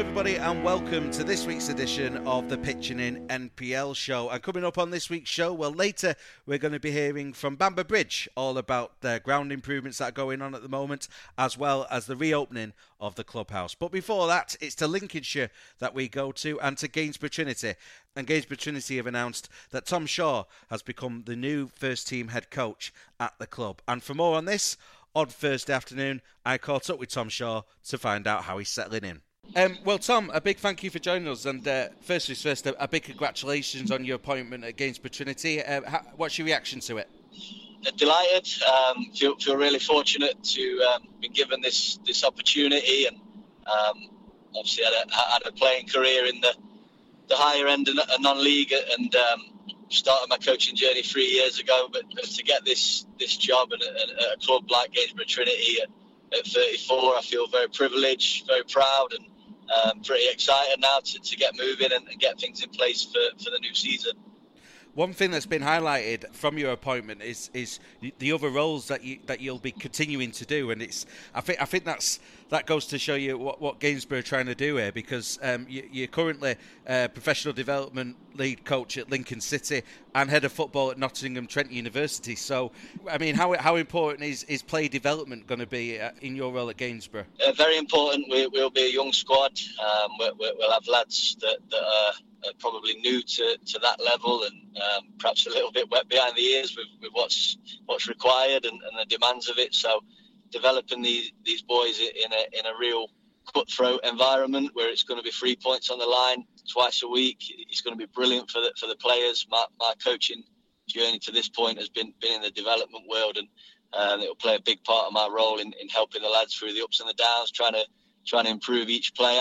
everybody, and welcome to this week's edition of the Pitching In NPL show. And coming up on this week's show, well, later we're going to be hearing from Bamber Bridge all about the ground improvements that are going on at the moment, as well as the reopening of the clubhouse. But before that, it's to Lincolnshire that we go to, and to Gainsborough Trinity. And Gainsborough Trinity have announced that Tom Shaw has become the new first-team head coach at the club. And for more on this, on Thursday afternoon, I caught up with Tom Shaw to find out how he's settling in. Well, Tom, a big thank you for joining us, and first things first, a big congratulations on your appointment at Gainsborough Trinity. What's your reaction to it? Delighted. Feel really fortunate to be given this opportunity, and obviously had a playing career in the higher end of non-league, and started my coaching journey 3 years ago. But to get this job at a club like Gainsborough Trinity at 34, I feel very privileged, very proud, and pretty excited now to get moving and get things in place for the new season. One thing that's been highlighted from your appointment is the other roles that you'll be continuing to do, and I think that goes to show you what Gainsborough are trying to do here, because you're currently professional development lead coach at Lincoln City and head of football at Nottingham Trent University. So, I mean, how important is play development going to be in your role at Gainsborough? Very important. We'll be a young squad. We'll have lads that are probably new to that level, and perhaps a little bit wet behind the ears with what's required and the demands of it. So developing these boys in a real cutthroat environment where it's going to be 3 points on the line twice a week, it's going to be brilliant for the players. My coaching journey to this point has been in the development world, and it will play a big part of my role in helping the lads through the ups and the downs, trying to improve each player.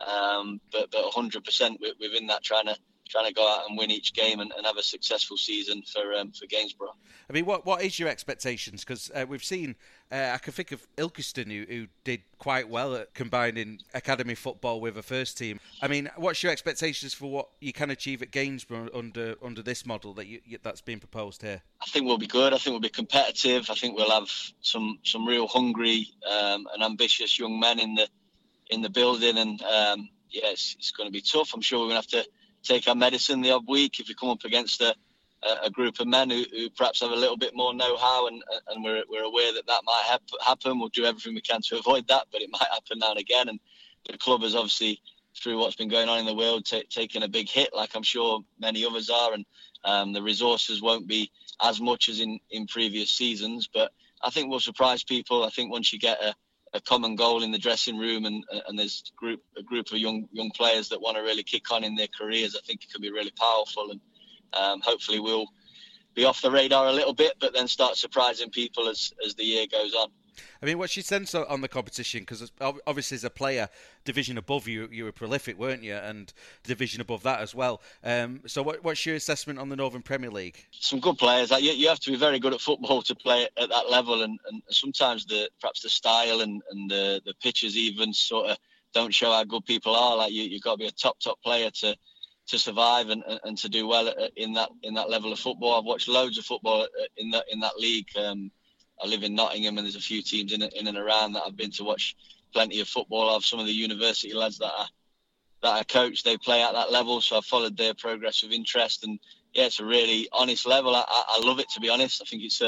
But 100% within that, trying to go out and win each game and have a successful season for Gainsborough. I mean, what is your expectations? Because we've seen, I can think of Ilkeston who did quite well at combining academy football with a first team. I mean, what's your expectations for what you can achieve at Gainsborough under this model that's been proposed here? I think we'll be good. I think we'll be competitive. I think we'll have some real hungry and ambitious young men in the building, and it's going to be tough. I'm sure we're going to have to take our medicine the odd week if we come up against a group of men who perhaps have a little bit more know-how, and we're aware that might happen. We'll do everything we can to avoid that, but it might happen now and again. And the club has obviously, through what's been going on in the world, taken a big hit, like I'm sure many others are, and the resources won't be as much as in previous seasons. But I think we'll surprise people. I think once you get a common goal in the dressing room, and there's a group of young players that want to really kick on in their careers, I think it could be really powerful, and hopefully we'll be off the radar a little bit, but then start surprising people as the year goes on. I mean, what's your sense on the competition? Because obviously as a player, division above you were prolific, weren't you? And division above that as well. So what's your assessment on the Northern Premier League? Some good players. Like, you have to be very good at football to play at that level, and sometimes perhaps the style and the pitches even sort of don't show how good people are. Like you've got to be a top player to survive and to do well in that level of football. I've watched loads of football in that league. I live in Nottingham, and there's a few teams in and around that I've been to watch plenty of football of. Some of the university lads that I coach, they play at that level, so I've followed their progress with interest. And yeah, it's a really honest level. I love it, to be honest. I think it's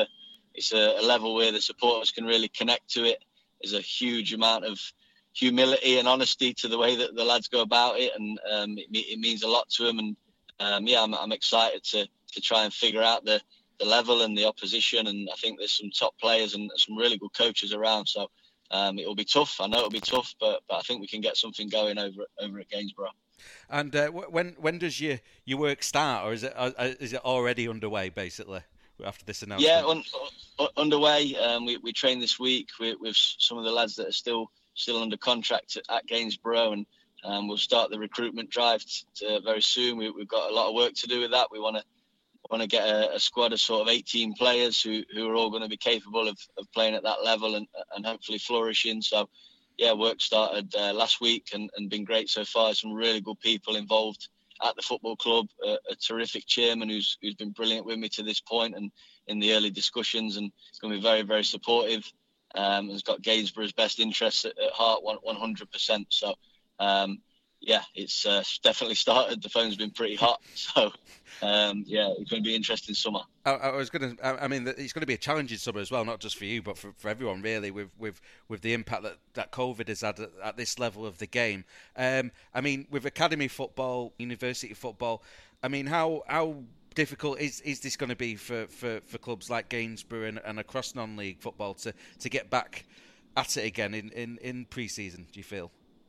a level where the supporters can really connect to it. There's a huge amount of humility and honesty to the way that the lads go about it, and it means a lot to them. And I'm excited to try and figure out the level and the opposition, and I think there's some top players and some really good coaches around, so it'll be tough. I know it'll be tough, but I think we can get something going over at Gainsborough. And when does your work start, or is it already underway basically after this announcement? Yeah, underway. We train this week with some of the lads that are still under contract at Gainsborough, and we'll start the recruitment drive very soon. We've got a lot of work to do with that. We want to get a squad of sort of 18 players who are all going to be capable of playing at that level and hopefully flourishing. So, yeah, work started last week and been great so far. Some really good people involved at the football club, a terrific chairman who's been brilliant with me to this point and in the early discussions, and it's going to be very, very supportive. Has got Gainsborough's best interests at heart 100%. So, yeah, it's definitely started. The phone's been pretty hot, so yeah, it's going to be an interesting summer. I mean, it's going to be a challenging summer as well, not just for you, but for everyone really, with the impact that COVID has had at this level of the game. I mean, with academy football, university football, I mean, how difficult is this going to be for clubs like Gainsborough and across non-league football to get back at it again in pre-season, do you feel?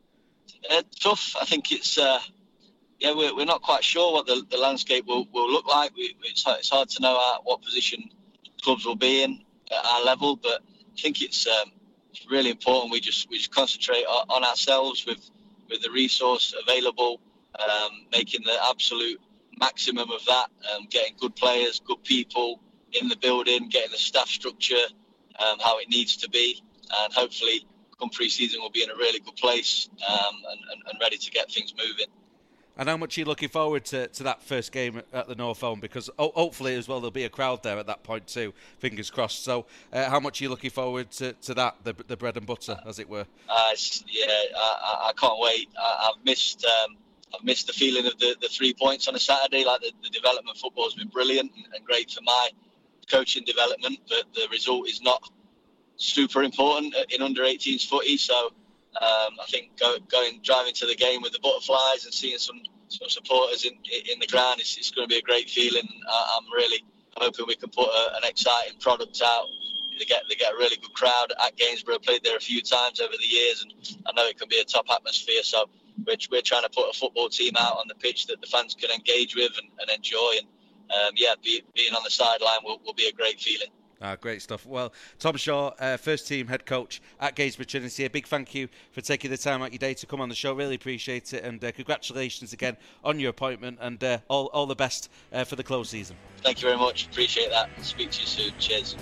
Tough. I think it's yeah, we're not quite sure what the landscape will look like. It's hard to know what position clubs will be in at our level, but I think it's really important we just concentrate on ourselves with the resource available, making the absolute maximum of that, getting good players, good people in the building, getting the staff structure how it needs to be, and hopefully come pre-season we'll be in a really good place and ready to get things moving. And how much are you looking forward to that first game at the North Own? Because hopefully as well there'll be a crowd there at that point too, fingers crossed. So how much are you looking forward to that, the bread and butter, as it were? Yeah, I can't wait. I've missed the feeling of the 3 points on a Saturday. Like the development football has been brilliant and great for my coaching development, but the result is not super important in under 18s footy. So I think driving to the game with the butterflies and seeing some supporters in the ground, it's going to be a great feeling. I'm really hoping we can put an exciting product out. They get a really good crowd at Gainsborough. Played there a few times over the years, and I know it can be a top atmosphere. So we're trying to put a football team out on the pitch that the fans can engage with and enjoy. And being on the sideline will be a great feeling. Great stuff. Well, Tom Shaw, first team head coach at Gainsborough Trinity, a big thank you for taking the time out your day to come on the show. Really appreciate it, and congratulations again on your appointment, and all the best for the close season. Thank you very much. Appreciate that. Speak to you soon. Cheers.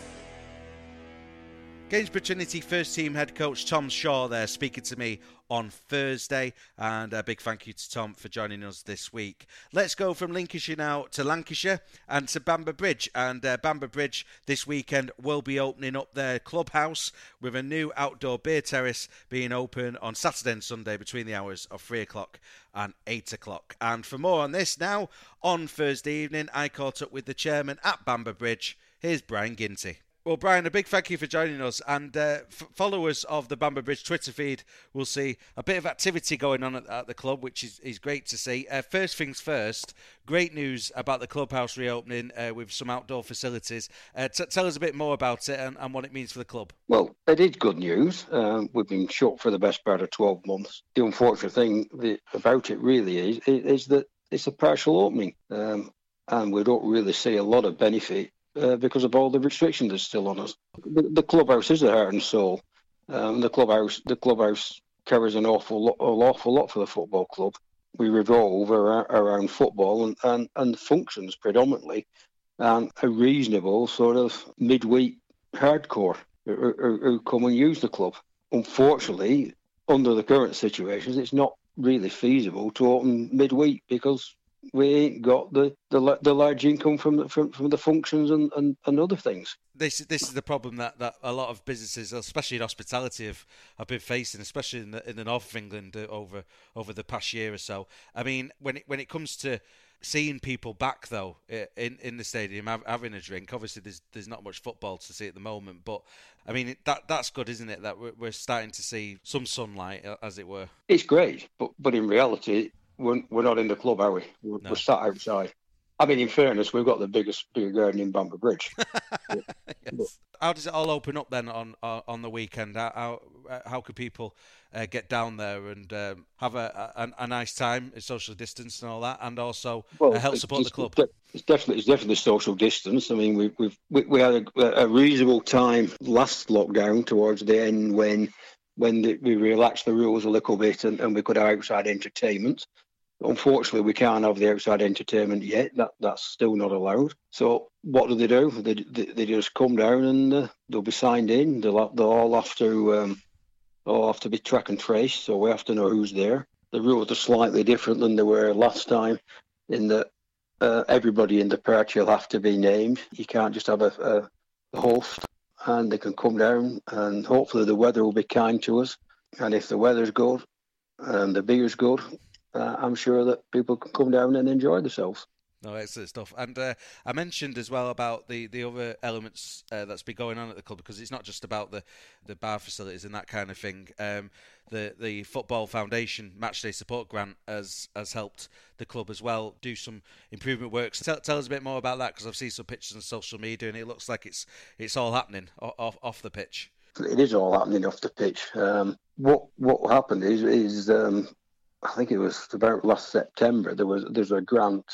Gainsborough Trinity first team head coach Tom Shaw there speaking to me on Thursday, and a big thank you to Tom for joining us this week. Let's go from Lincolnshire now to Lancashire and to Bamber Bridge, and Bamber Bridge this weekend will be opening up their clubhouse with a new outdoor beer terrace being open on Saturday and Sunday between the hours of 3 o'clock and 8 o'clock. And for more on this now, on Thursday evening I caught up with the chairman at Bamber Bridge. Here's Brian Ginty. Well, Brian, a big thank you for joining us, and followers of the Bamber Bridge Twitter feed will see a bit of activity going on at the club, which is great to see. First things first, great news about the clubhouse reopening with some outdoor facilities. Tell us a bit more about it and what it means for the club. Well, it is good news. We've been shut for the best part of 12 months. The unfortunate thing about it really is that it's a partial opening, and we don't really see a lot of benefit because of all the restrictions that's still on us. The clubhouse is the heart and soul. The clubhouse carries an awful lot for the football club. We revolve around football and functions predominantly, and a reasonable sort of midweek hardcore who come and use the club. Unfortunately, under the current situations, it's not really feasible to open midweek because we ain't got the large income from the functions and other things. This is the problem that a lot of businesses, especially in hospitality, have been facing, especially in the north of England over the past year or so. I mean, when it comes to seeing people back though in the stadium having a drink, obviously there's not much football to see at the moment, but I mean that's good, isn't it? That we're starting to see some sunlight, as it were. It's great, but in reality, we're not in the club, are we? We're sat outside. I mean, in fairness, we've got the bigger garden in Bamber Bridge. Yes. How does it all open up then on the weekend? How could people get down there and have a nice time, social distance and all that, and also help support the club? It's definitely social distance. I mean, we had a reasonable time last lockdown towards the end when we relaxed the rules a little bit and we could have outside entertainment. Unfortunately, we can't have the outside entertainment yet. That's still not allowed. So what do? They just come down and they'll be signed in. They'll all have to be track and trace. So we have to know who's there. The rules are slightly different than they were last time, in that everybody in the party will have to be named. You can't just have a host, and they can come down and hopefully the weather will be kind to us. And if the weather's good, and the beer's good, I'm sure that people can come down and enjoy themselves. No, excellent stuff. And I mentioned as well about the other elements that's been going on at the club, because it's not just about the bar facilities and that kind of thing. The Football Foundation Matchday Support Grant has helped the club as well do some improvement works. Tell us a bit more about that, because I've seen some pictures on social media and it looks like it's all happening off the pitch. It is all happening off the pitch. What happened is I think it was about last September. There's a grant.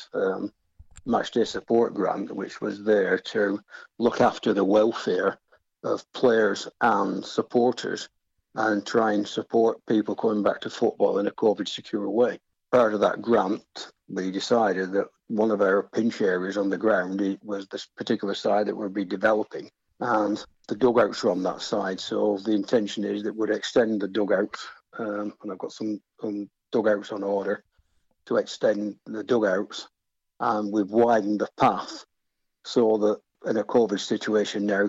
Matchday Support Grant, which was there to look after the welfare of players and supporters and try and support people coming back to football in a COVID-secure way. Part of that grant, we decided that one of our pinch areas on the ground was this particular side that we'll be developing, and the dugouts are on that side. So the intention is that we'd extend the dugouts, and I've got some dugouts on order to extend the dugouts. And we've widened the path so that in a COVID situation now,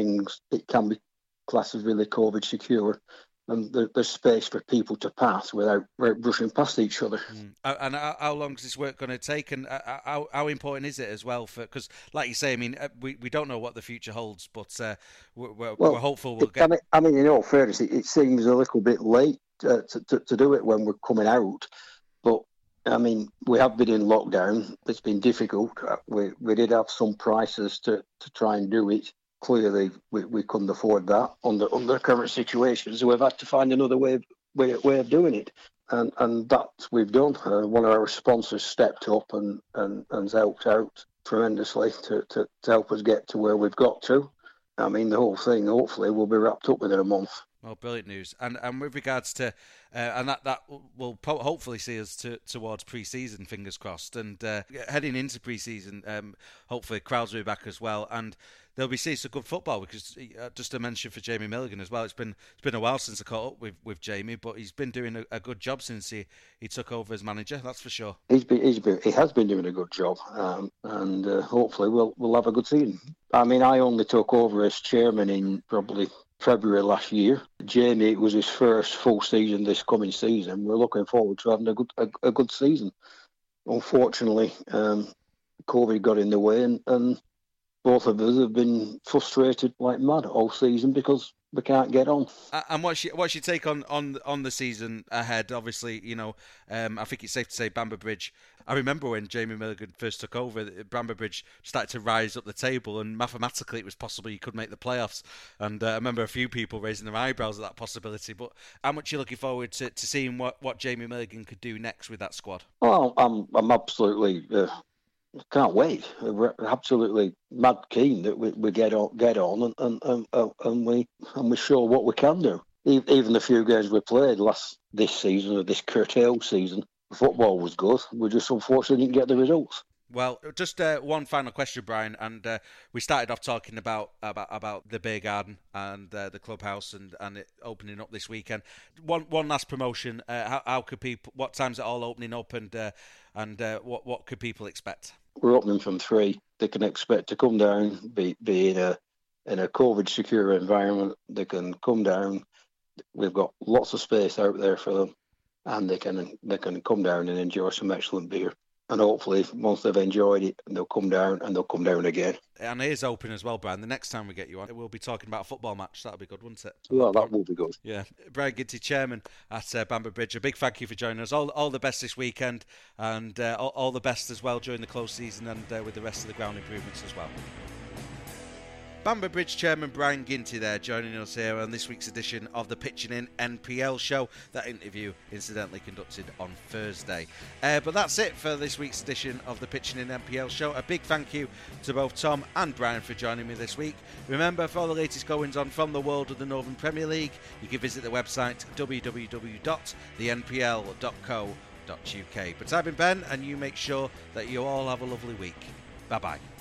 it can be classed as really COVID secure, and there's space for people to pass without brushing past each other. And how long is this work going to take, and how important is it as well? Because, like you say, I mean, we don't know what the future holds, but we're hopeful we'll get. I mean, in all fairness, it seems a little bit late to do it when we're coming out, but I mean, we have been in lockdown. It's been difficult. We did have some prices to try and do it. Clearly, we couldn't afford that under the current situation. So we've had to find another way of doing it. And that we've done. One of our sponsors stepped up and helped out tremendously to help us get to where we've got to. I mean, the whole thing, hopefully, will be wrapped up within a month. Well, brilliant news. And with regards to, and that will hopefully see us towards pre-season, fingers crossed. And heading into pre-season, hopefully crowds will be back as well. And there'll be seeing some good football, because just a mention for Jamie Milligan as well. It's been a while since I caught up with Jamie, but he's been doing a good job since he took over as manager. That's for sure. He has been doing a good job, and hopefully we'll have a good season. I mean, I only took over as chairman in probably February last year. Jamie, it was his first full season this coming season. We're looking forward to having a good season. Unfortunately, COVID got in the way, and both of us have been frustrated like mad all season because we can't get on. And what's your take on the season ahead? Obviously, you know, I think it's safe to say Bamber Bridge. I remember when Jamie Milligan first took over, Bamber Bridge started to rise up the table, and mathematically it was possible you could make the playoffs. And I remember a few people raising their eyebrows at that possibility. But how much are you looking forward to seeing what Jamie Milligan could do next with that squad? Well, I'm absolutely. Can't wait. We're absolutely mad keen that we get on and we show what we can do. Even the few games we played this season, or this curtailed season, football was good. We just unfortunately didn't get the results. Well, just one final question, Brian, and we started off talking about the beer garden and the clubhouse and it opening up this weekend. One last promotion. How could people? What time's it all opening up, and what could people expect? We're opening from 3. They can expect to come down, be in a COVID secure environment. They can come down. We've got lots of space out there for them, and they can come down and enjoy some excellent beer. And hopefully, once they've enjoyed it, they'll come down again. And it is open as well, Brian. The next time we get you on, we'll be talking about a football match. That'll be good, wouldn't it? Well, that will be good. Yeah. Brian Ginty, chairman at Bamber Bridge. A big thank you for joining us. All the best this weekend, and all the best as well during the close season and with the rest of the ground improvements as well. Bamber Bridge chairman Brian Ginty there, joining us here on this week's edition of the Pitching In NPL show. That interview incidentally conducted on Thursday. But that's it for this week's edition of the Pitching In NPL show. A big thank you to both Tom and Brian for joining me this week. Remember, for all the latest goings on from the world of the Northern Premier League, you can visit the website www.thenpl.co.uk. But I've been Ben, and you make sure that you all have a lovely week. Bye-bye.